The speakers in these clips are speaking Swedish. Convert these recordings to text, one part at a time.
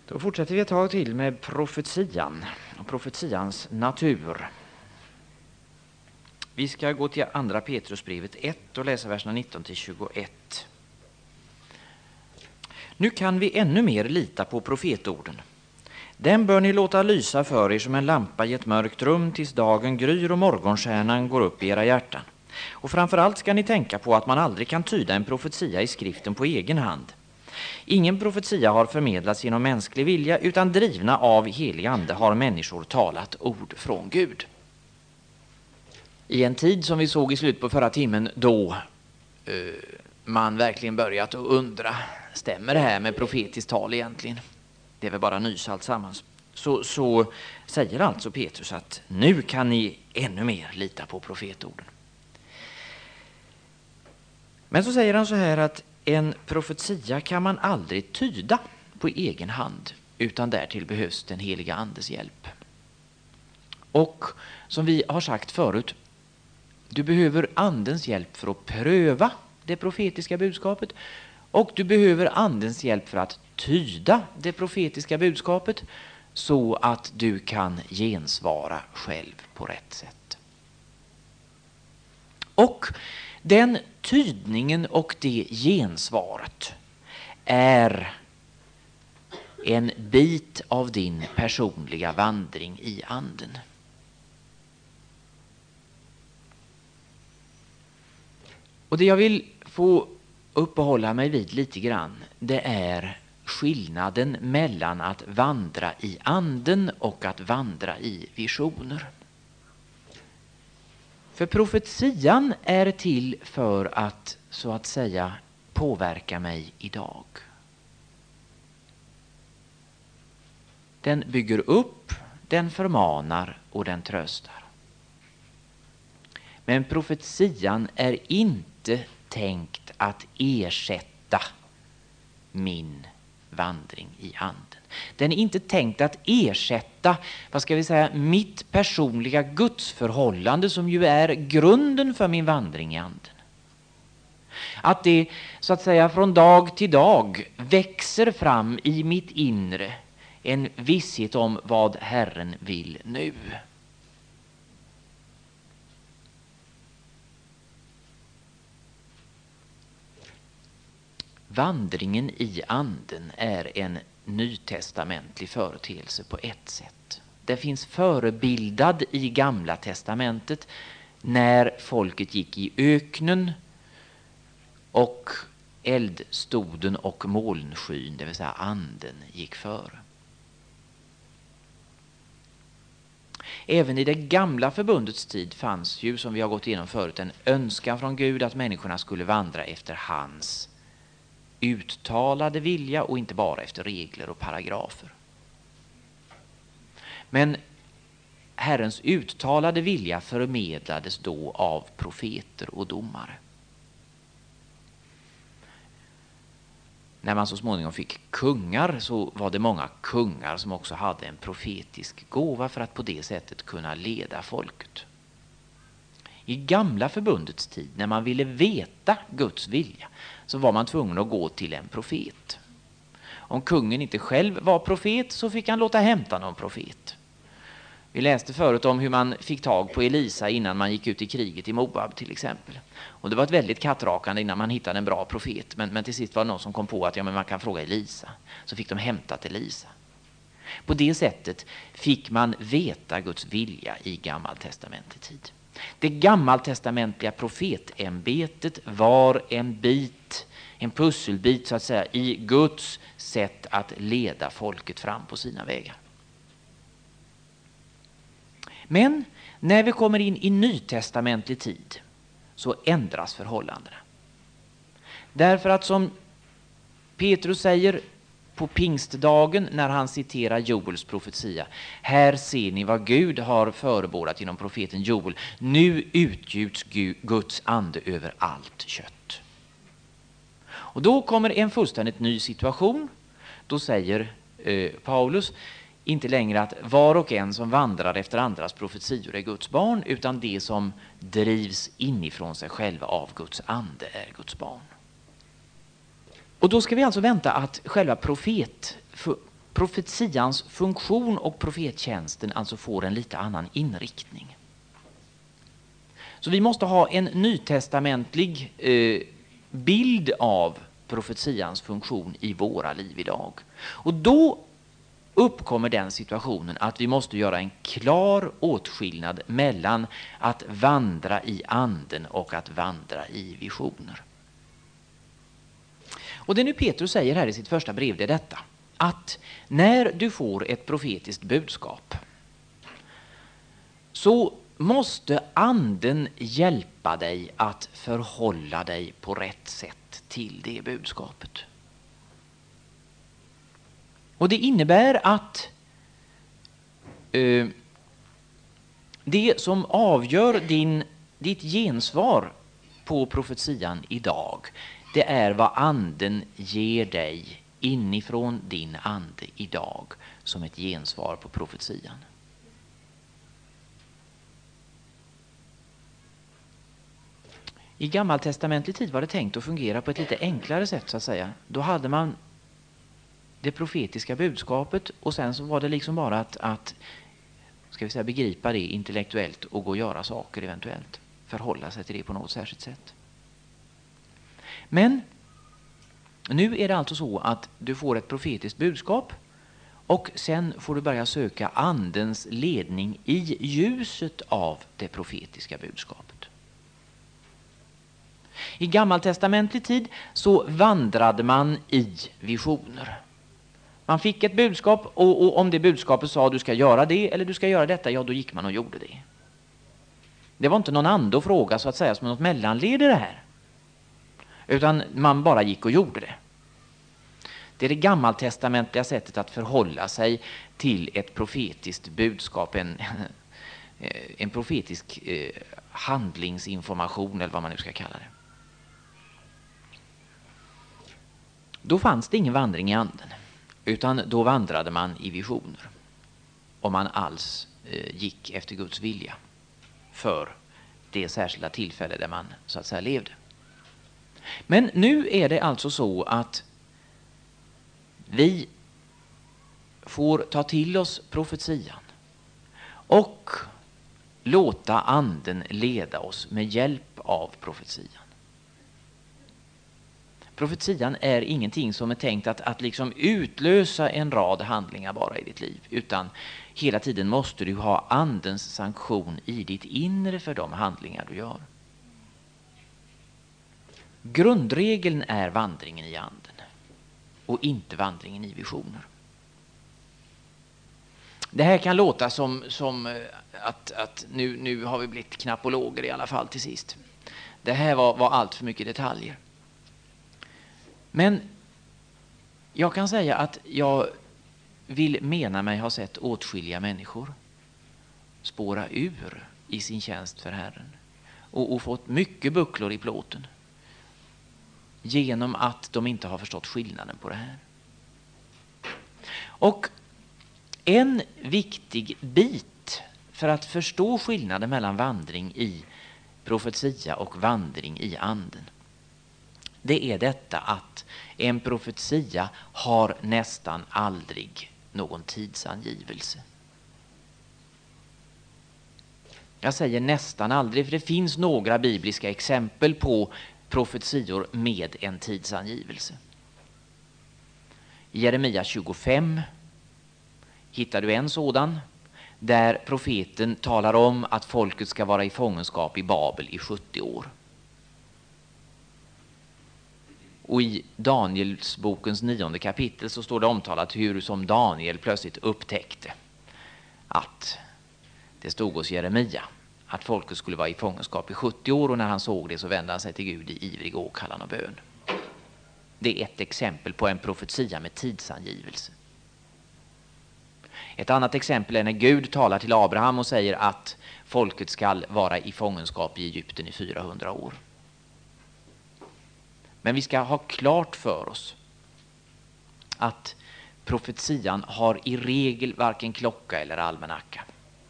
Då fortsätter vi ett tag till med profetian och profetians natur. Vi ska gå till andra Petrusbrevet 1 och läsa verserna 19-21. Nu kan vi ännu mer lita på profetorden. Den bör ni låta lysa för er som en lampa i ett mörkt rum tills dagen gryr och morgonstjärnan går upp i era hjärtan. Och framförallt ska ni tänka på att man aldrig kan tyda en profetia i skriften på egen hand. Ingen profetia har förmedlats genom mänsklig vilja, utan drivna av helig ande har människor talat ord från Gud. I en tid som vi såg i slut på förra timmen, då man verkligen börjat att undra, stämmer det här med profetiskt tal egentligen? Det är väl bara nys allt sammans. Så säger alltså Petrus att nu kan ni ännu mer lita på profetorden. Men så säger han så här att en profetia kan man aldrig tyda på egen hand, utan därtill behövs den heliga andes hjälp. Och som vi har sagt förut, du behöver andens hjälp för att pröva det profetiska budskapet, och du behöver andens hjälp för att tyda det profetiska budskapet så att du kan gensvara själv på rätt sätt. Och den tydningen och det gensvaret är en bit av din personliga vandring i anden. Och det jag vill få uppehålla mig vid lite grann, det är skillnaden mellan att vandra i anden och att vandra i visioner. För profetian är till för att, så att säga, påverka mig idag. Den bygger upp, den förmanar och den tröstar. Men profetian är inte tänkt att ersätta min vandring i anden. Den är inte tänkt att ersätta, mitt personliga gudsförhållande som ju är grunden för min vandring i anden. Att det, så att säga, från dag till dag växer fram i mitt inre en visshet om vad Herren vill nu. Vandringen i anden är en nytestamentlig företeelse på ett sätt. Det finns förebildad i Gamla testamentet när folket gick i öknen och eldstoden och molnskyn, det vill säga anden, gick före. Även i det gamla förbundets tid fanns ju, som vi har gått igenom förut, en önskan från Gud att människorna skulle vandra efter hans uttalade vilja och inte bara efter regler och paragrafer. Men Herrens uttalade vilja förmedlades då av profeter och domare. När man så småningom fick kungar så var det många kungar som också hade en profetisk gåva för att på det sättet kunna leda folket. I Gamla förbundets tid, när man ville veta Guds vilja, så var man tvungen att gå till en profet. Om kungen inte själv var profet så fick han låta hämta någon profet. Vi läste förut om hur man fick tag på Elisa innan man gick ut i kriget i Moab till exempel. Och det var ett väldigt kattrakande innan man hittade en bra profet. Men till sist var det någon som kom på att man kan fråga Elisa. Så fick de hämta till Elisa. På det sättet fick man veta Guds vilja i gammaltestamentlig tid. Det gammaltestamentliga profetämbetet var en pusselbit så att säga i Guds sätt att leda folket fram på sina vägar. Men när vi kommer in i nytestamentlig tid så ändras förhållandena. Därför att som Petrus säger på pingstdagen när han citerar Joels profetia: här ser ni vad Gud har förebådat genom profeten Joel. Nu utgjuts Guds ande över allt kött. Och då kommer en fullständigt ny situation. Då säger Paulus inte längre att var och en som vandrar efter andras profetior är Guds barn, utan det som drivs inifrån sig själva av Guds ande är Guds barn. Och då ska vi alltså vänta att själva profetians funktion och profettjänsten alltså får en lite annan inriktning. Så vi måste ha en nytestamentlig bild av profetians funktion i våra liv idag. Och då uppkommer den situationen att vi måste göra en klar åtskillnad mellan att vandra i anden och att vandra i visioner. Och det nu Petrus säger här i sitt första brev, det är detta: att när du får ett profetiskt budskap så måste anden hjälpa dig att förhålla dig på rätt sätt till det budskapet. Och det innebär att det som avgör ditt gensvar på profetian idag, det är vad anden ger dig inifrån din ande idag som ett gensvar på profetian. I gammaltestamentlig tid var det tänkt att fungera på ett lite enklare sätt, så att säga. Då hade man det profetiska budskapet och sen så var det liksom bara att ska vi säga, begripa det intellektuellt och gå och göra saker eventuellt. Förhålla sig till det på något särskilt sätt. Men nu är det alltså så att du får ett profetiskt budskap och sen får du börja söka andens ledning i ljuset av det profetiska budskapet. I gammaltestamentlig tid så vandrade man i visioner. Man fick ett budskap och om det budskapet sa du ska göra det eller du ska göra detta, ja då gick man och gjorde det. Det var inte någon ande att fråga så att säga som något mellanled i det här. Utan man bara gick och gjorde det. Det är det gammaltestamentliga sättet att förhålla sig till ett profetiskt budskap, en profetisk handlingsinformation eller vad man nu ska kalla det. Då fanns det ingen vandring i anden, utan då vandrade man i visioner. Om man alls gick efter Guds vilja för det särskilda tillfälle där man så att säga levde. Men nu är det alltså så att vi får ta till oss profetian och låta anden leda oss med hjälp av profetian. Profetian är ingenting som är tänkt att liksom utlösa en rad handlingar bara i ditt liv, utan hela tiden måste du ha andens sanktion i ditt inre för de handlingar du gör. Grundregeln är vandringen i anden och inte vandringen i visioner. Det här kan låta som att nu har vi blivit knappologer i alla fall till sist. Det här var allt för mycket detaljer. Men jag kan säga att jag vill mena mig ha sett åtskilliga människor spåra ur i sin tjänst för Herren och fått mycket bucklor i plåten genom att de inte har förstått skillnaden på det här. Och en viktig bit för att förstå skillnaden mellan vandring i profetia och vandring i anden, det är detta att en profetia har nästan aldrig någon tidsangivelse. Jag säger nästan aldrig, för det finns några bibliska exempel på profetior med en tidsangivelse. I Jeremia 25 hittar du en sådan där profeten talar om att folket ska vara i fångenskap i Babel i 70 år. Och i Daniels bokens 9:e kapitel så står det omtalat hur som Daniel plötsligt upptäckte att det stod hos Jeremia att folket skulle vara i fångenskap i 70 år, och när han såg det så vände han sig till Gud i ivrig åkallan och bön. Det är ett exempel på en profetia med tidsangivelse. Ett annat exempel är när Gud talar till Abraham och säger att folket ska vara i fångenskap i Egypten i 400 år. Men vi ska ha klart för oss att profetian har i regel varken klocka eller almanacka.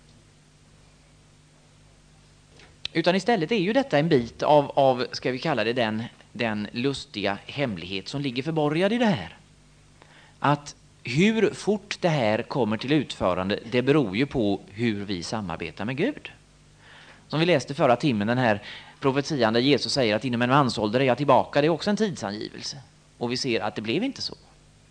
Utan istället är ju detta en bit av ska vi kalla det den lustiga hemlighet som ligger förborgad i det här. Att hur fort det här kommer till utförande, det beror ju på hur vi samarbetar med Gud. Som vi läste förra timmen, den här profetian där Jesus säger att inom en mansålder är jag tillbaka, det är också en tidsangivelse. Och vi ser att det blev inte så.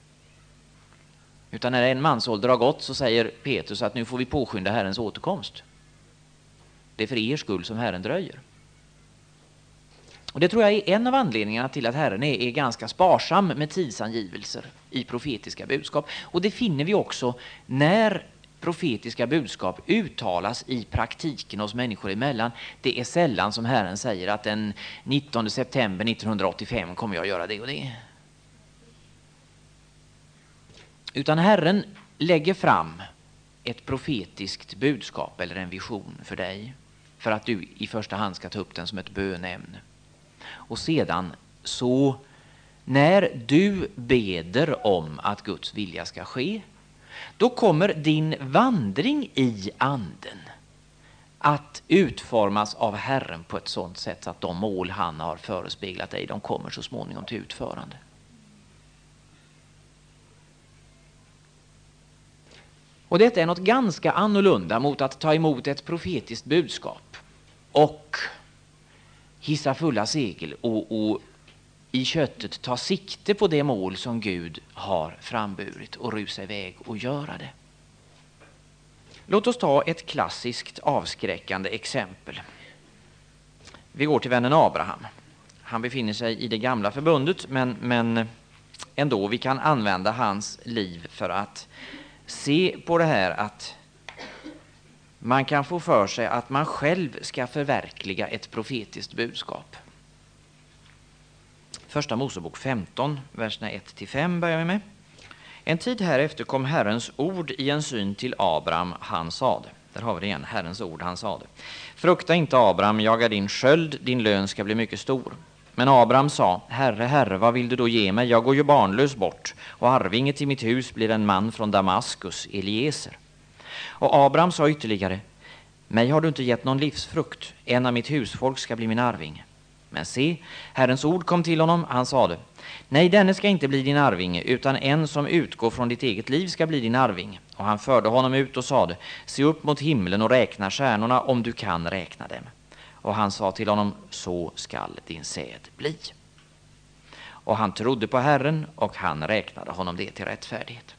Utan när en mansålder har gått så säger Petrus att nu får vi påskynda Herrens återkomst. Det är för er skull som Herren dröjer. Och det tror jag är en av anledningarna till att Herren är ganska sparsam med tidsangivelser i profetiska budskap. Och det finner vi också när profetiska budskap uttalas i praktiken hos människor emellan. Det är sällan som Herren säger att den 19 september 1985 kommer jag göra det och det. Utan Herren lägger fram ett profetiskt budskap eller en vision för dig för att du i första hand ska ta upp den som ett bönämne. Och sedan så när du beder om att Guds vilja ska ske, då kommer din vandring i anden att utformas av Herren på ett sådant sätt så att de mål han har förespeglat dig, de kommer så småningom till utförande. Och detta är något ganska annorlunda mot att ta emot ett profetiskt budskap och hissa fulla segel och i köttet ta sikte på det mål som Gud har framburit och rusa iväg och göra det. Låt oss ta ett klassiskt avskräckande exempel. Vi går till vännen Abraham. Han befinner sig i det gamla förbundet, men ändå vi kan använda hans liv för att se på det här att man kan få för sig att man själv ska förverkliga ett profetiskt budskap. Första Mosebok 15, verserna 1-5 börjar vi med. En tid härefter kom Herrens ord i en syn till Abraham, han sade. Där har vi det igen, Herrens ord, han sade. Frukta inte Abraham, jag är din sköld, din lön ska bli mycket stor. Men Abraham sa, Herre, Herre, vad vill du då ge mig? Jag går ju barnlös bort, och arvinge till mitt hus blir en man från Damaskus, Eliezer. Och Abraham sa ytterligare, mig har du inte gett någon livsfrukt, en av mitt husfolk ska bli min arvinge. Men se, Herrens ord kom till honom, han sade, nej, denne ska inte bli din arvinge, utan en som utgår från ditt eget liv ska bli din arvinge. Och han förde honom ut och sade, se upp mot himlen och räkna stjärnorna om du kan räkna dem. Och han sa till honom, så skall din säd bli. Och han trodde på Herren, och han räknade honom det till rättfärdighet.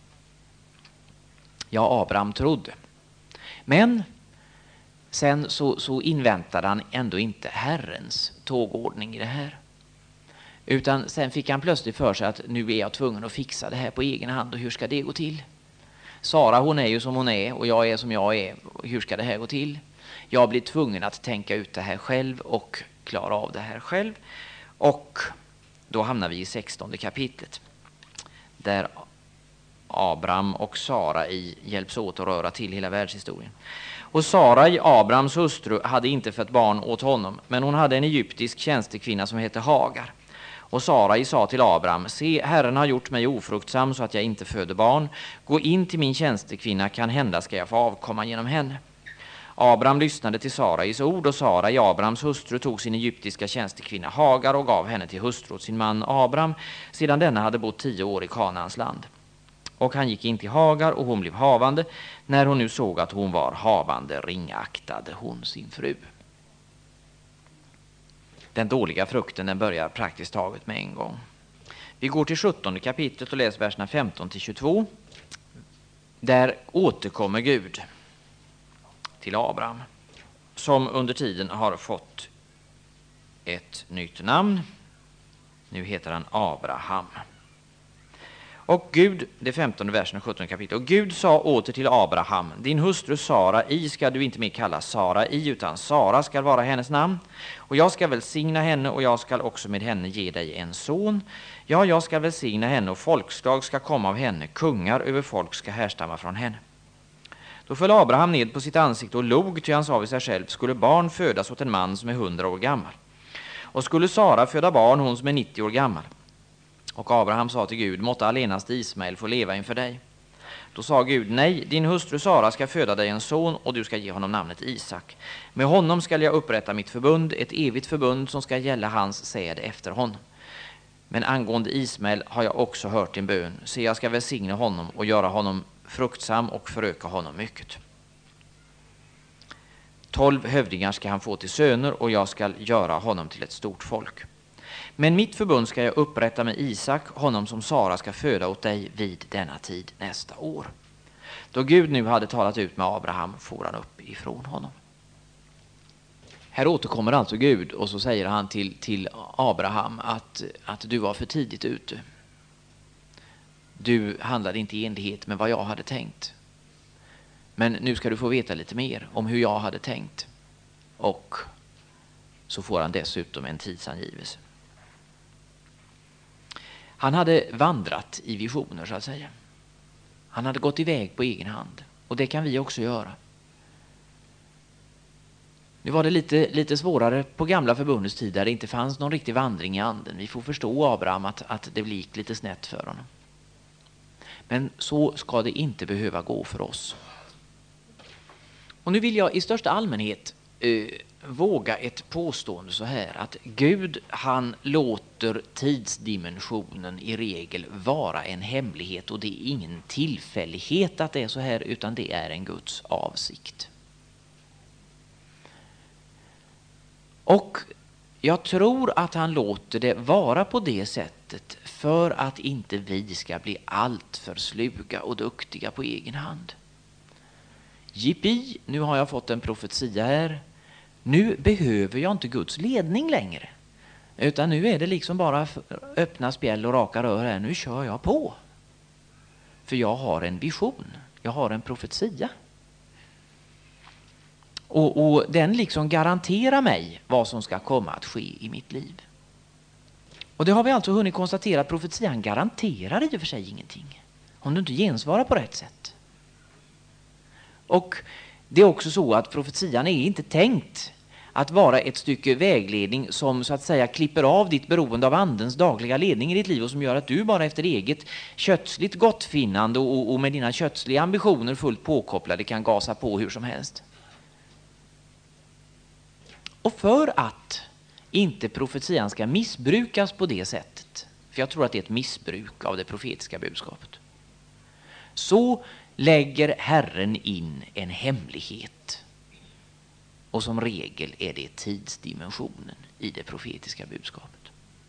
Ja, Abraham trodde. Men sen så inväntade han ändå inte Herrens tågordning i det här. Utan sen fick han plötsligt för sig att nu är jag tvungen att fixa det här på egen hand, och hur ska det gå till? Sara, hon är ju som hon är, och jag är som jag är. Hur ska det här gå till? Jag blir tvungen att tänka ut det här själv och klara av det här själv. Och då hamnar vi i 16:e kapitlet. Där Abraham och Sara hjälps åt att röra till hela världshistorien. Och Sarai, Abrahams hustru, hade inte fött barn åt honom, men hon hade en egyptisk tjänstekvinna som hette Hagar. Och Sarai sa till Abraham, se, Herren har gjort mig ofruktsam så att jag inte föder barn. Gå in till min tjänstekvinna, kan hända ska jag få avkomma genom henne. Abraham lyssnade till Sarais ord, och Sarai, Abrahams hustru, tog sin egyptiska tjänstekvinna Hagar och gav henne till hustru åt sin man Abraham, sedan denna hade bott 10 år i Kanaans land. Och han gick in till Hagar, och hon blev havande. När hon nu såg att hon var havande, ringaktade hon sin fru. Den dåliga frukten, den börjar praktiskt taget med en gång. Vi går till 17:e kapitlet och läser verserna 15-22. Där återkommer Gud till Abraham, som under tiden har fått ett nytt namn. Nu heter han Abraham. Och Gud, det 15:e versen och 17:e kapitlet. Och Gud sa åter till Abraham, din hustru Sarai ska du inte mer kalla Sarai, utan Sara ska vara hennes namn. Och jag ska välsigna henne, och jag ska också med henne ge dig en son. Ja, jag ska välsigna henne, och folkslag ska komma av henne, kungar över folk ska härstamma från henne. Då föll Abraham ned på sitt ansikte och log, ty han sa vid sig själv, skulle barn födas åt en man som är 100 år gammal? Och skulle Sara föda barn, hon som är 90 år gammal? Och Abraham sa till Gud, måtte allenast Ismael få leva inför dig. Då sa Gud, nej, din hustru Sara ska föda dig en son, och du ska ge honom namnet Isak. Med honom ska jag upprätta mitt förbund, ett evigt förbund som ska gälla hans säd efter honom. Men angående Ismael har jag också hört din bön. Se, jag ska välsigna honom och göra honom fruktsam och föröka honom mycket. 12 hövdingar ska han få till söner och jag ska göra honom till ett stort folk. Men mitt förbund ska jag upprätta med Isak, honom som Sara ska föda åt dig vid denna tid nästa år. Då Gud nu hade talat ut med Abraham for han upp ifrån honom. Här återkommer alltså Gud och så säger han till Abraham att du var för tidigt ute. Du handlade inte i enlighet med vad jag hade tänkt. Men nu ska du få veta lite mer om hur jag hade tänkt. Och så får han dessutom en tidsangivelse. Han hade vandrat i visioner så att säga. Han hade gått iväg på egen hand. Och det kan vi också göra. Nu var det lite svårare på gamla förbundets tid där det inte fanns någon riktig vandring i anden. Vi får förstå Abraham att det gick lite snett för honom. Men så ska det inte behöva gå för oss. Och nu vill jag i största allmänhet våga ett påstående så här att Gud han låter tidsdimensionen i regel vara en hemlighet och det är ingen tillfällighet att det är så här utan det är en Guds avsikt. Och jag tror att han låter det vara på det sättet för att inte vi ska bli allt för sluga och duktiga på egen hand. Jippi, nu har jag fått en profetia här. Nu behöver jag inte Guds ledning längre. Utan nu är det liksom bara öppna spjäll och raka rör här. Nu kör jag på. För jag har en vision. Jag har en profetia. Och den liksom garanterar mig vad som ska komma att ske i mitt liv. Och det har vi alltså hunnit konstatera att profetian garanterar i och för sig ingenting. Om du inte gensvarar på rätt sätt. Och det är också så att profetian är inte tänkt att vara ett stycke vägledning som så att säga klipper av ditt beroende av andens dagliga ledning i ditt liv och som gör att du bara efter eget kötsligt gottfinnande och med dina kötsliga ambitioner fullt påkopplade kan gasa på hur som helst. Och för att inte profetian ska missbrukas på det sättet, för jag tror att det är ett missbruk av det profetiska budskapet, så lägger Herren in en hemlighet. Och som regel är det tidsdimensionen i det profetiska budskapet.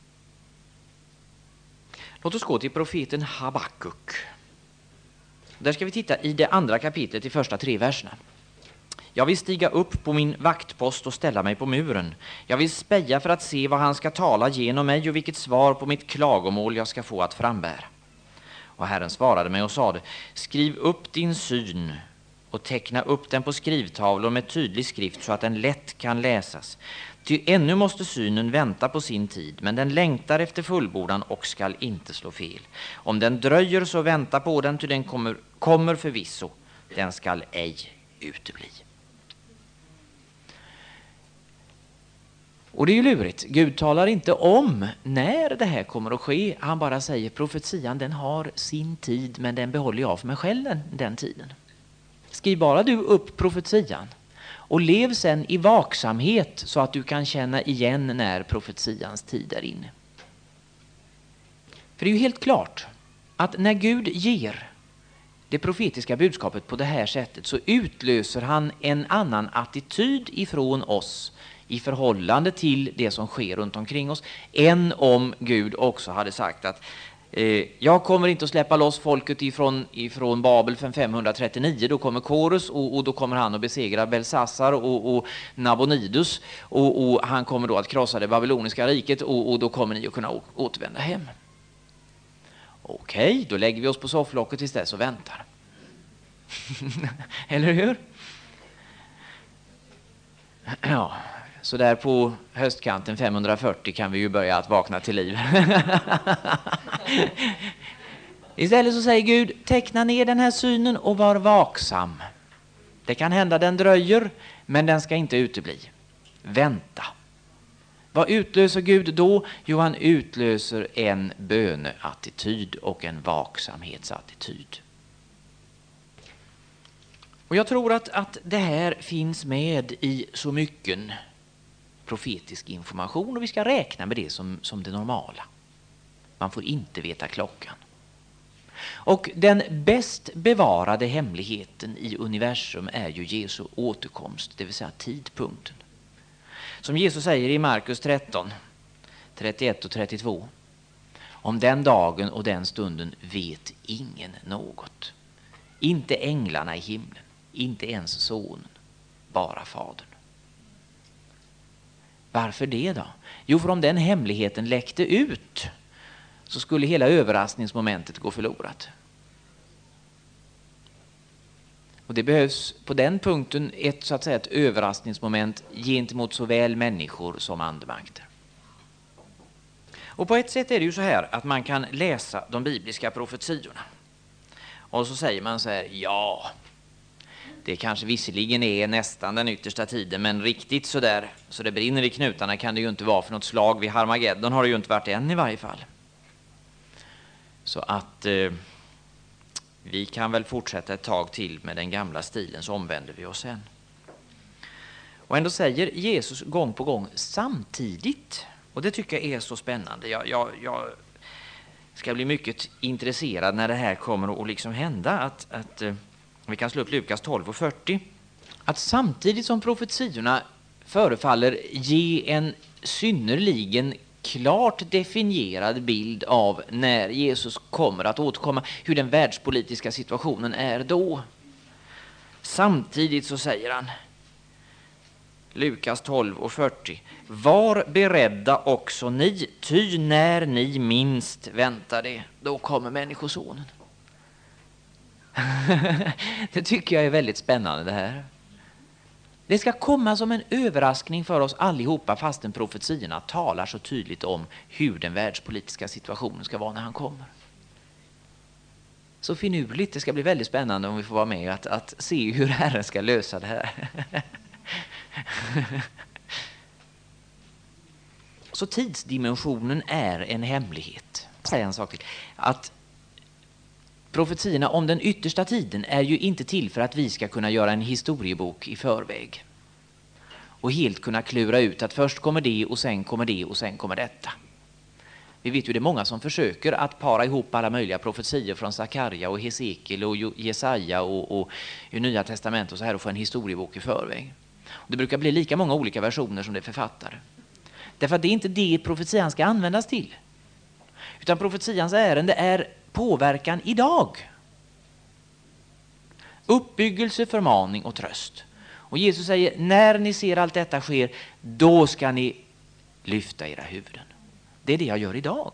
Låt oss gå till profeten Habakuk. Där ska vi titta i det andra kapitlet, i första 3 verserna. Jag vill stiga upp på min vaktpost och ställa mig på muren. Jag vill speja för att se vad han ska tala genom mig och vilket svar på mitt klagomål jag ska få att frambära. Och Herren svarade mig och sade, skriv upp din syn och teckna upp den på skrivtavlor med tydlig skrift så att den lätt kan läsas. Ty ännu måste synen vänta på sin tid, men den längtar efter fullbordan och skall inte slå fel. Om den dröjer så vänta på den, ty den kommer förvisso, den skall ej utebli. Och det är ju lurigt. Gud talar inte om när det här kommer att ske. Han bara säger profetian den har sin tid men den behåller jag för mig själv den tiden. Skriv bara du upp profetian och lev sen i vaksamhet så att du kan känna igen när profetians tid är inne. För det är ju helt klart att när Gud ger det profetiska budskapet på det här sättet så utlöser han en annan attityd ifrån oss i förhållande till det som sker runt omkring oss än om Gud också hade sagt att jag kommer inte att släppa loss folket ifrån Babel för 539. Då kommer Korus och då kommer han att besegra Belsassar och Nabonidus och han kommer då att krossa det babyloniska riket och då kommer ni att kunna återvända hem. Okej, då lägger vi oss på sofflocket tills dess och väntar. Eller hur? Ja, så där på höstkanten 540 kan vi ju börja att vakna till liv. Istället så säger Gud, teckna ner den här synen och var vaksam. Det kan hända den dröjer, men den ska inte utebli. Vänta. Vad utlöser Gud då? Jo, han utlöser en böneattityd och en vaksamhetsattityd. Och jag tror att det här finns med i så mycket profetisk information och vi ska räkna med det som det normala. Man får inte veta klockan. Och den bäst bevarade hemligheten i universum är ju Jesu återkomst, det vill säga tidpunkten. Som Jesus säger i Markus 13, 31 och 32. Om den dagen och den stunden vet ingen något. Inte änglarna i himlen, inte ens sonen, bara fadern. Varför det då? Jo, för om den hemligheten läckte ut så skulle hela överraskningsmomentet gå förlorat. Och det behövs på den punkten ett överraskningsmoment gentemot såväl människor som andemakter. Och på ett sätt är det ju så här att man kan läsa de bibliska profetiorna. Och så säger man så här, ja, det kanske visserligen är nästan den yttersta tiden, men riktigt så där så det brinner i knutarna kan det ju inte vara, för något slag vid Harmageddon har det ju inte varit än i varje fall. Så att vi kan väl fortsätta ett tag till med den gamla stilen, så omvänder vi oss sen. Och ändå säger Jesus gång på gång samtidigt, och det tycker jag är så spännande. Jag ska bli mycket intresserad när det här kommer att liksom hända, att vi kan slå upp Lukas 12 och 40. Att samtidigt som profetiorna förefaller ge en synnerligen klart definierad bild av när Jesus kommer att återkomma, hur den världspolitiska situationen är då. Samtidigt så säger han, Lukas 12 och 40, var beredda också ni, ty när ni minst väntar det, då kommer människosonen. Det tycker jag är väldigt spännande det här. Det ska komma som en överraskning för oss allihopa, fastän profetierna talar så tydligt om hur den världspolitiska situationen ska vara när han kommer. Så finurligt, det ska bli väldigt spännande om vi får vara med att se hur Herren ska lösa det här. Så tidsdimensionen är en hemlighet. Säger en sak till. Att profetierna om den yttersta tiden är ju inte till för att vi ska kunna göra en historiebok i förväg. Och helt kunna klura ut att först kommer det och sen kommer det och sen kommer detta. Vi vet ju det är många som försöker att para ihop alla möjliga profetier från Sakarja och Hesekiel och Jesaja och i Nya testamentet och så här och få en historiebok i förväg. Det brukar bli lika många olika versioner som det är författare. Därför att det är inte det profetian ska användas till. Utan profetians ärende är påverkan idag. Uppbyggelse, förmaning och tröst. Och Jesus säger, när ni ser allt detta sker, då ska ni lyfta era huvuden. Det är det jag gör idag.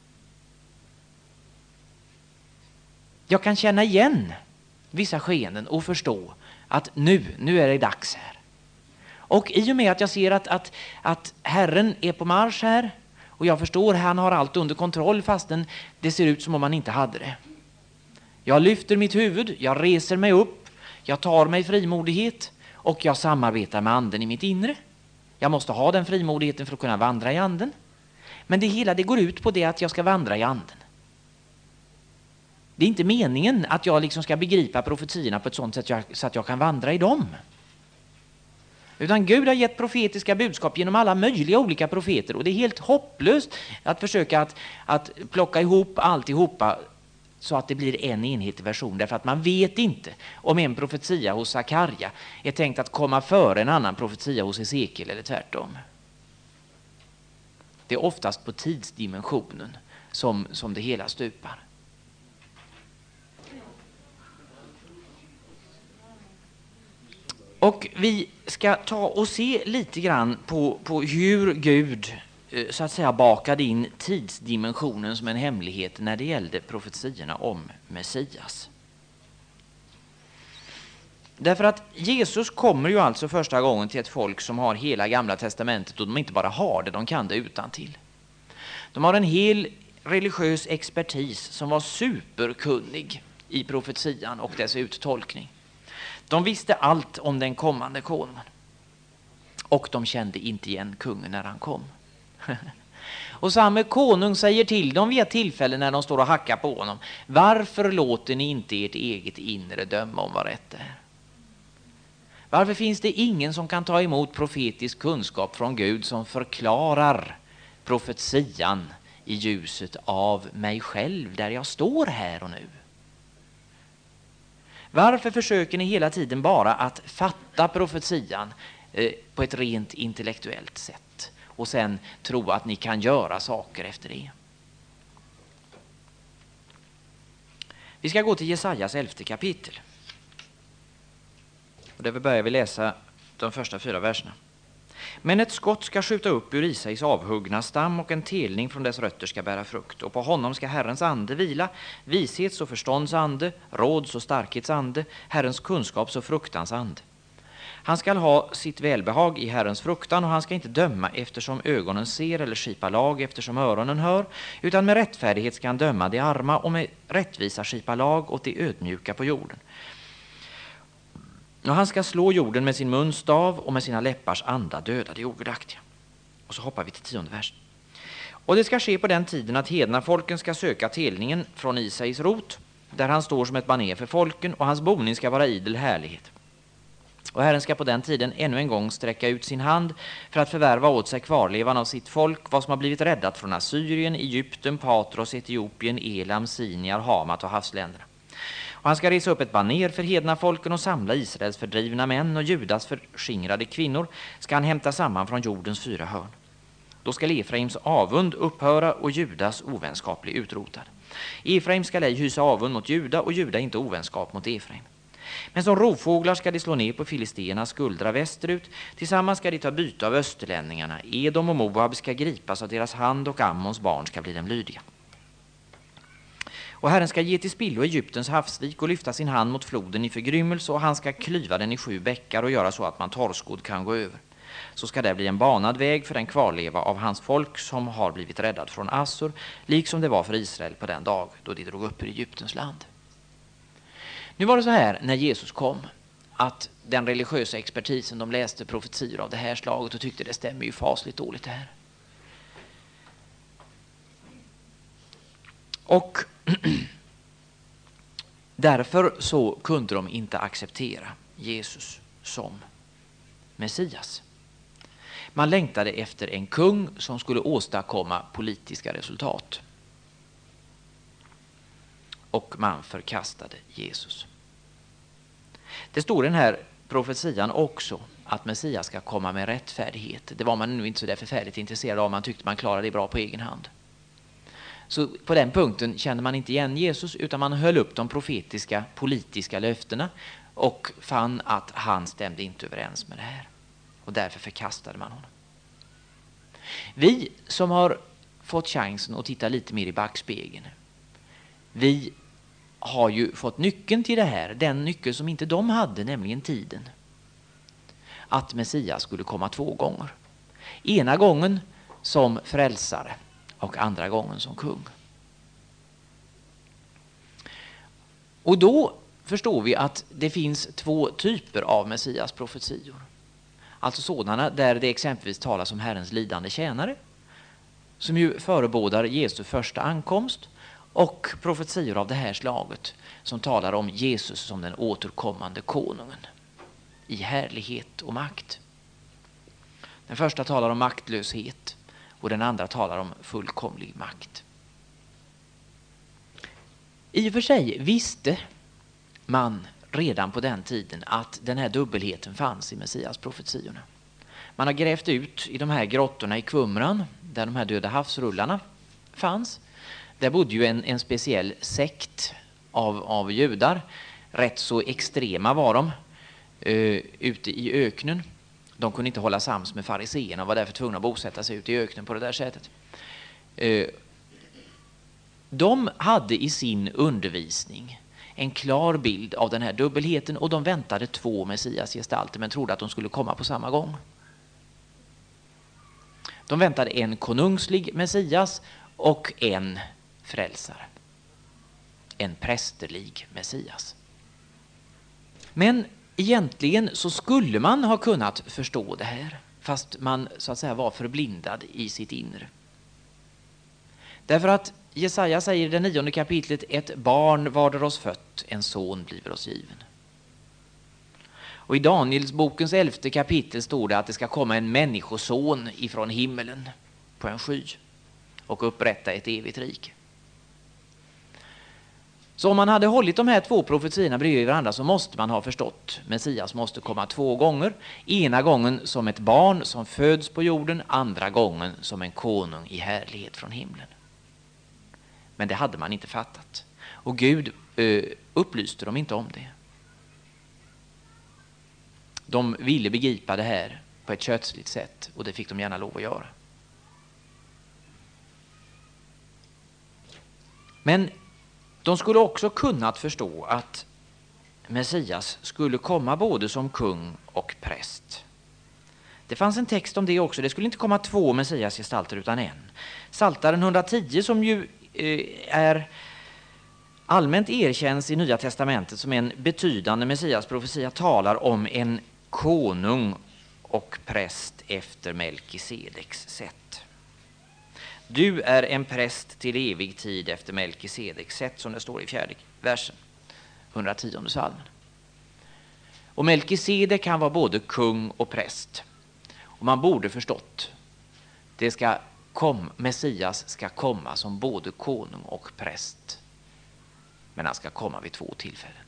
Jag kan känna igen vissa skeenden och förstå att nu är det dags här. Och i och med att jag ser att Herren är på marsch här, och jag förstår att han har allt under kontroll fastän det ser ut som om han inte hade det. Jag lyfter mitt huvud, jag reser mig upp, jag tar mig frimodighet och jag samarbetar med anden i mitt inre. Jag måste ha den frimodigheten för att kunna vandra i anden. Men det hela det går ut på det att jag ska vandra i anden. Det är inte meningen att jag liksom ska begripa profetierna på ett sånt sätt så att jag kan vandra i dem. Utan Gud har gett profetiska budskap genom alla möjliga olika profeter. Och det är helt hopplöst att försöka att plocka ihop alltihopa så att det blir en enhetlig version. Därför att man vet inte om en profetia hos Sakarja är tänkt att komma före en annan profetia hos Hesekiel eller tvärtom. Det är oftast på tidsdimensionen som det hela stupar. Och vi ska ta och se lite grann på hur Gud så att säga bakade in tidsdimensionen som en hemlighet när det gällde profetierna om Messias. Därför att Jesus kommer ju alltså första gången till ett folk som har hela Gamla testamentet, och de inte bara har det, de kan det utantill. De har en hel religiös expertis som var superkunnig i profetian och dess uttolkning. De visste allt om den kommande konungen. Och de kände inte igen kungen när han kom. Och samma konung säger till dem vid ett tillfälle när de står och hackar på honom: varför låter ni inte ert eget inre döma om vad rätt är? Varför finns det ingen som kan ta emot profetisk kunskap från Gud som förklarar profetian i ljuset av mig själv där jag står här och nu? Varför försöker ni hela tiden bara att fatta profetian på ett rent intellektuellt sätt och sen tro att ni kan göra saker efter det? Vi ska gå till Jesajas 11:e kapitel. Och där börjar vi läsa de första 4 verserna. Men ett skott ska skjuta upp ur Isais avhuggna stam och en telning från dess rötter ska bära frukt. Och på honom ska Herrens ande vila, vishets och förstånds ande, råds och starkhets ande, Herrens kunskaps och fruktans ande. Han ska ha sitt välbehag i Herrens fruktan och han ska inte döma eftersom ögonen ser eller skipa lag eftersom öronen hör, utan med rättfärdighet ska han döma de arma och med rättvisa skipa lag åt de ödmjuka på jorden. Och han ska slå jorden med sin munstav och med sina läppars anda döda de ogudaktiga. Och så hoppar vi till 10:e versen. Och det ska ske på den tiden att hedna folken ska söka telningen från Isais rot, där han står som ett baner för folken, och hans boning ska vara idel härlighet. Och Herren ska på den tiden ännu en gång sträcka ut sin hand för att förvärva åt sig kvarlevan av sitt folk, vad som har blivit räddat från Assyrien, Egypten, Patros, Etiopien, Elam, Siniar, Hamat och havsländerna. Och han ska resa upp ett baner för hedna folken och samla Israels fördrivna män och Judas förskingrade kvinnor ska han hämta samman från jordens 4 hörn. Då ska Efraims avund upphöra och Judas ovänskap bli utrotad. Efraim ska ej hysa avund mot Juda och Juda inte ovänskap mot Efraim. Men som rovfåglar ska de slå ner på filisternas skuldra västerut. Tillsammans ska de ta byte av österlänningarna. Edom och Moab ska gripas av deras hand och Ammons barn ska bli dem lydiga. Och Herren ska ge till spillo Egyptens havsvik och lyfta sin hand mot floden i förgrymmelse, och han ska klyva den i 7 bäckar och göra så att man torrskodd kan gå över. Så ska det bli en banad väg för den kvarleva av hans folk som har blivit räddad från Assur, liksom det var för Israel på den dag då de drog upp ur Egyptens land. Nu var det så här när Jesus kom att den religiösa expertisen, de läste profetier av det här slaget och tyckte det stämmer ju fasligt dåligt det här. Och därför så kunde de inte acceptera Jesus som Messias. Man längtade efter en kung som skulle åstadkomma politiska resultat. Och man förkastade Jesus. Det står i den här profetian också att Messias ska komma med rättfärdighet. Det var man nu inte så där förfärligt intresserad av. Man tyckte man klarade det bra på egen hand. Så på den punkten kände man inte igen Jesus, utan man höll upp de profetiska politiska löftena och fann att han stämde inte överens med det här. Och därför förkastade man honom. Vi som har fått chansen att titta lite mer i backspegeln, vi har ju fått nyckeln till det här, den nyckeln som inte de hade, nämligen tiden. Att Messias skulle komma 2 gånger. Ena gången som frälsare och andra gången som kung. Och då förstår vi att det finns 2 typer av Messias profetior. Alltså sådana där det exempelvis talas om Herrens lidande tjänare, som ju förebådar Jesu första ankomst, och profetior av det här slaget som talar om Jesus som den återkommande konungen i härlighet och makt. Den första talar om maktlöshet och den andra talar om fullkomlig makt. I och för sig visste man redan på den tiden att den här dubbelheten fanns i Messias profetiorna. Man har grävt ut i de här grottorna i Qumran, där de här döda havsrullarna fanns. Där bodde ju en speciell sekt av judar. Rätt så extrema var de ute i öknen. De kunde inte hålla sams med fariseerna och var därför tvungna att bosätta sig ute i öknen på det där sättet. De hade i sin undervisning en klar bild av den här dubbelheten, och de väntade 2 Messias-gestalter men trodde att de skulle komma på samma gång. De väntade en konungslig Messias och en frälsare. En prästerlig Messias. Men egentligen så skulle man ha kunnat förstå det här, fast man så att säga var förblindad i sitt inre. Därför att Jesaja säger i det 9:e kapitlet: ett barn varder oss fött, en son bliver oss given. Och i Daniels bokens 11:e kapitel står det att det ska komma en människoson ifrån himmelen på en sky. och upprätta ett evigt rike. Så om man hade hållit de här två profetierna bredvid varandra så måste man ha förstått Messias måste komma 2 gånger. Ena gången som ett barn som föds på jorden, andra gången som en konung i härlighet från himlen. Men det hade man inte fattat. Och Gud upplyste dem inte om det. De ville begripa det här på ett kötsligt sätt och det fick de gärna lov att göra. Men de skulle också kunnat förstå att Messias skulle komma både som kung och präst. Det fanns en text om det också. Det skulle inte komma 2 Messias gestalter utan en. Psaltaren 110 som ju är allmänt erkänns i Nya testamentet som en betydande Messias profetia talar om en konung och präst efter Melkisedeks sätt. Du är en präst till evig tid efter Melkisedeks sätt, som det står i 4:e versen, 110:e psalmen. Och Melkisedek han var både kung och präst. Och man borde förstått, Messias ska komma som både konung och präst. Men han ska komma vid 2 tillfällen.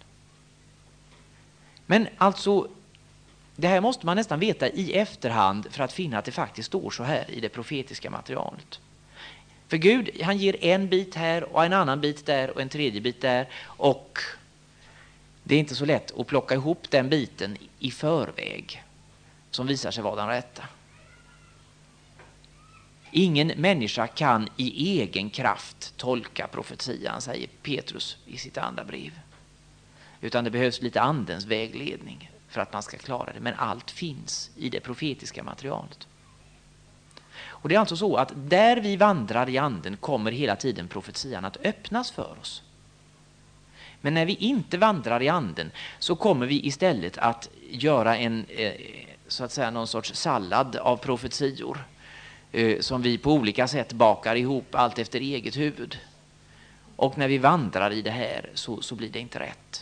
Men alltså, det här måste man nästan veta i efterhand för att finna att det faktiskt står så här i det profetiska materialet. För Gud, han ger en bit här och en annan bit där och en tredje bit där. Och det är inte så lätt att plocka ihop den biten i förväg som visar sig vara den rätta. Ingen människa kan i egen kraft tolka profetian, säger Petrus i sitt andra brev. Utan det behövs lite andens vägledning för att man ska klara det. Men allt finns i det profetiska materialet. Och det är alltså så att där vi vandrar i anden kommer hela tiden profetian att öppnas för oss. Men när vi inte vandrar i anden så kommer vi istället att göra så att säga någon sorts sallad av profetior som vi på olika sätt bakar ihop allt efter eget huvud. Och när vi vandrar i det här så blir det inte rätt.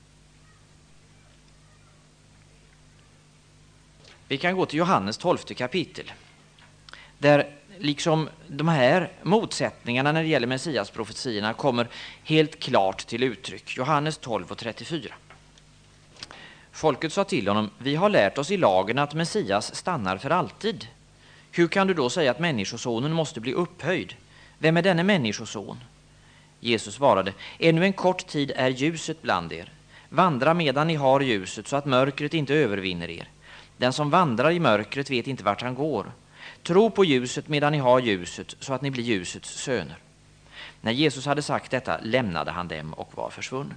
Vi kan gå till Johannes 12:e kapitel. Där liksom de här motsättningarna när det gäller Messias profetierna kommer helt klart till uttryck. Johannes 12:34. Folket sa till honom: vi har lärt oss i lagen att Messias stannar för alltid. Hur kan du då säga att människosonen måste bli upphöjd? Vem är denne människoson? Jesus svarade: ännu en kort tid är ljuset bland er. Vandra medan ni har ljuset så att mörkret inte övervinner er. Den som vandrar i mörkret vet inte vart han går. Tro på ljuset medan ni har ljuset så att ni blir ljusets söner. När Jesus hade sagt detta lämnade han dem och var försvunnen.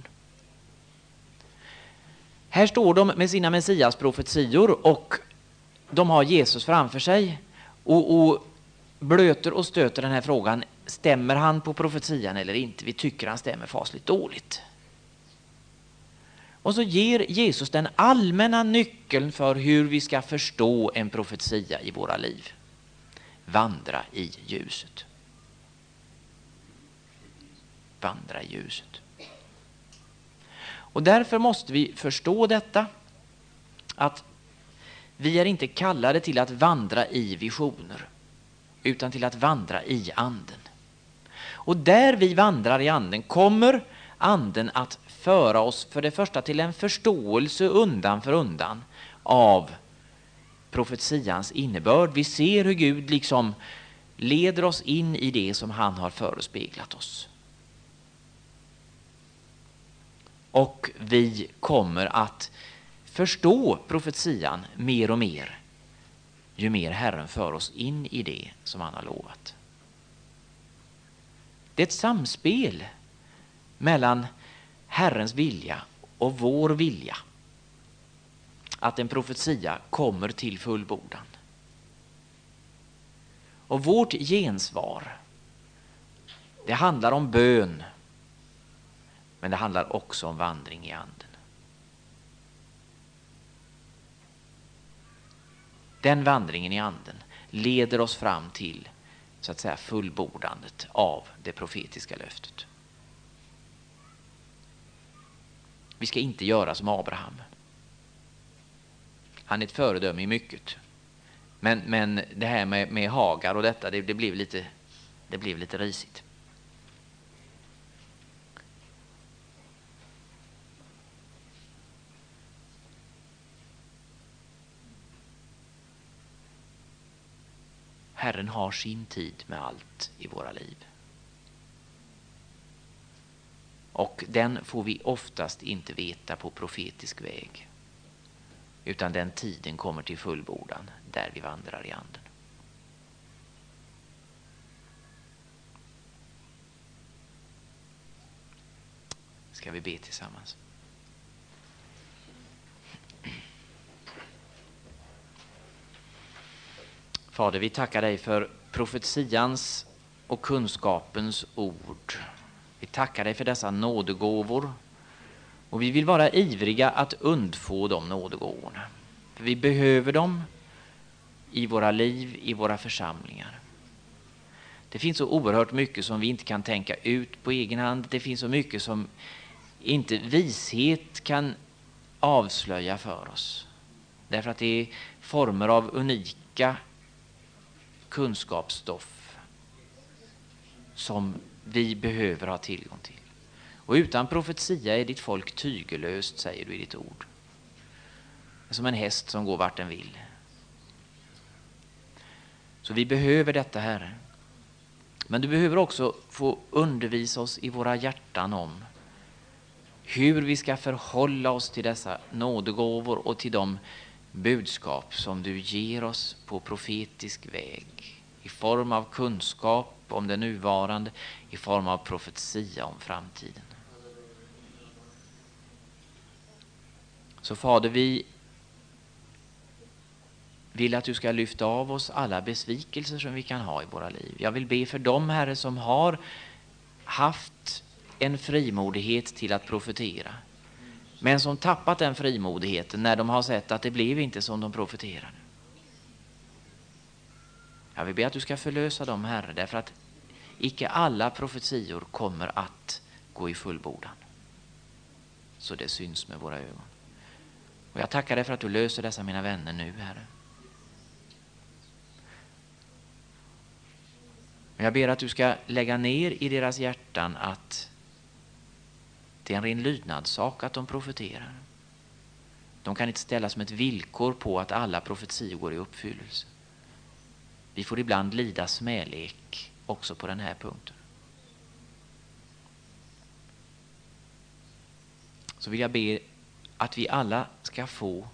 Här står de med sina Messias profetior och de har Jesus framför sig och blöter och stöter den här frågan: stämmer han på profetian eller inte? Vi tycker han stämmer fasligt dåligt. Och så ger Jesus den allmänna nyckeln för hur vi ska förstå en profetia i våra liv. Vandra i ljuset. Vandra i ljuset. Och därför måste vi förstå detta, att vi är inte kallade till att vandra i visioner utan till att vandra i anden. Och där vi vandrar i anden kommer anden att föra oss för det första till en förståelse undan för undan av profetians innebörd. Vi ser hur Gud liksom leder oss in i det som han har förespeglat oss. Och vi kommer att förstå profetian mer och mer ju mer Herren för oss in i det som han har lovat. Det är ett samspel mellan Herrens vilja och vår vilja att en profetia kommer till fullbordan. Och vårt gensvar, det handlar om bön, men det handlar också om vandring i anden. Den vandringen i anden leder oss fram till, så att säga, fullbordandet av det profetiska löftet. Vi ska inte göra som Abraham. Han är ett föredöme i mycket. Men det här med Hagar och detta, det blev lite Det blev lite risigt. Herren har sin tid med allt i våra liv. Och den får vi oftast inte veta på profetisk väg. Utan den tiden kommer till fullbordan där vi vandrar i anden. Ska vi be tillsammans? Fader, vi tackar dig för profetians och kunskapens ord. Vi tackar dig för dessa nådegåvor. Och vi vill vara ivriga att undfå de nådegåvorna. För vi behöver dem i våra liv, i våra församlingar. Det finns så oerhört mycket som vi inte kan tänka ut på egen hand. Det finns så mycket som inte vishet kan avslöja för oss. Därför att det är former av unika kunskapsstoff som vi behöver ha tillgång till. Och utan profetia är ditt folk tygelöst, säger du i ditt ord. Som en häst som går vart den vill. Så vi behöver detta, Herre. Men du behöver också få undervisa oss i våra hjärtan om hur vi ska förhålla oss till dessa nådegåvor och till de budskap som du ger oss på profetisk väg. I form av kunskap om det nuvarande, i form av profetia om framtiden. Så Fader, vi vill att du ska lyfta av oss alla besvikelser som vi kan ha i våra liv. Jag vill be för dem, Herre, som har haft en frimodighet till att profetera, men som tappat den frimodigheten när de har sett att det blev inte som de profeterade. Jag vill be att du ska förlösa dem, Herre, därför att icke alla profetior kommer att gå i fullbordan. Så det syns med våra ögon. Och jag tackar dig för att du löser dessa mina vänner nu, Herre. Men jag ber att du ska lägga ner i deras hjärtan att det är en ren lydnadssak att de profeterar. De kan inte ställa som ett villkor på att alla profetior går i uppfyllelse. Vi får ibland lida smälek också på den här punkten. Så vill jag be att vi alla ska få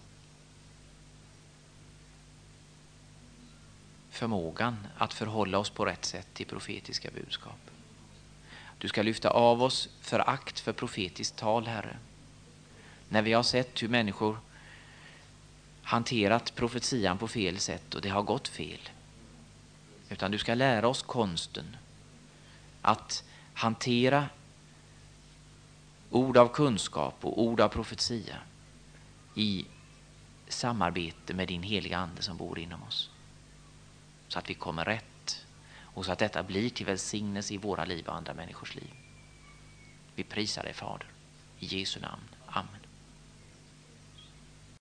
förmågan att förhålla oss på rätt sätt till profetiska budskap. Du ska lyfta av oss förakt för profetiskt tal, Herre. När vi har sett hur människor hanterat profetian på fel sätt och det har gått fel. Utan du ska lära oss konsten att hantera ord av kunskap och ord av profetia i samarbete med din heliga ande som bor inom oss. Så att vi kommer rätt och så att detta blir till välsignelse i våra liv och andra människors liv. Vi prisar dig, Fader. I Jesu namn. Amen.